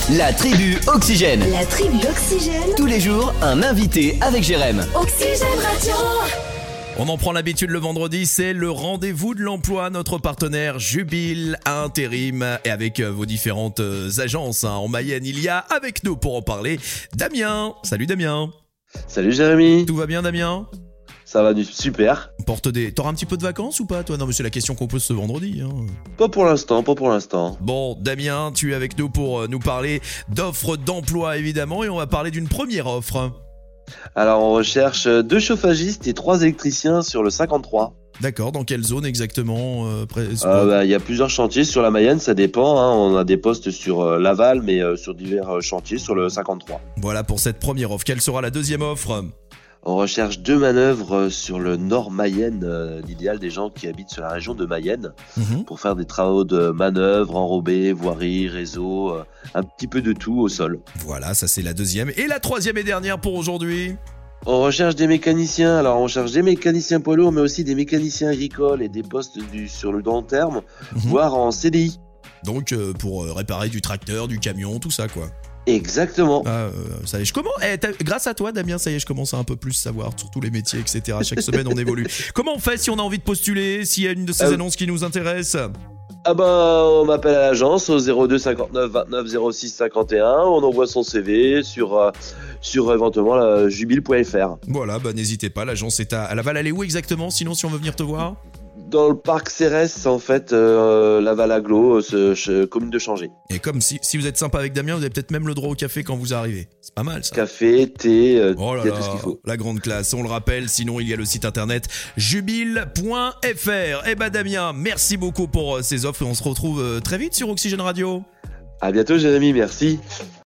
La tribu Oxygène. La tribu Oxygène. Tous les jours, un invité avec Jérém. Oxygène Radio. On en prend l'habitude le vendredi, c'est le rendez-vous de l'emploi, notre partenaire Jubile Intérim et avec vos différentes agences en Mayenne. Il y a avec nous pour en parler Damien. Salut Damien. Salut Jérémy. Tout va bien Damien ? Ça va du super. T'auras un petit peu de vacances ou pas toi ? Non mais c'est la question qu'on pose ce vendredi. Pas pour l'instant. Bon Damien, tu es avec nous pour nous parler d'offres d'emploi évidemment et on va parler d'une première offre. Alors on recherche 2 chauffagistes et 3 électriciens sur le 53. D'accord, dans quelle zone exactement Il y a plusieurs chantiers sur la Mayenne, ça dépend. On a des postes sur Laval, mais sur divers chantiers sur le 53. Voilà pour cette première offre. Quelle sera la deuxième offre ? On recherche 2 manœuvres sur le nord Mayenne, l'idéal des gens qui habitent sur la région de Mayenne, pour faire des travaux de manœuvres, enrobés, voirie, réseau, un petit peu de tout au sol. Voilà, ça c'est la deuxième. Et la troisième et dernière pour aujourd'hui ? On recherche des mécaniciens, alors on cherche des mécaniciens poids lourds, mais aussi des mécaniciens agricoles et des postes sur le long terme, voire en CDI. Donc pour réparer du tracteur, du camion, tout ça quoi. Exactement. Ça y est, grâce à toi Damien, ça y est, je commence à un peu plus savoir sur tous les métiers, etc. Chaque semaine on évolue. Comment on fait si on a envie de postuler, s'il y a une de ces annonces qui nous intéresse ? On m'appelle à l'agence au 02 59 29 06 51, on envoie son CV sur éventuellement jubile.fr. Voilà, n'hésitez pas, l'agence est à Laval. Elle est où exactement sinon si on veut venir te voir ? Dans le parc Cérès, en fait, Laval Aglo, commune de Changé. Et comme si vous êtes sympa avec Damien, vous avez peut-être même le droit au café quand vous arrivez. C'est pas mal ça. Café, thé, il y a tout ce qu'il faut. La grande classe, on le rappelle, sinon il y a le site internet jubile.fr. Damien, merci beaucoup pour ces offres et on se retrouve très vite sur Oxygène Radio. À bientôt Jérémy, merci.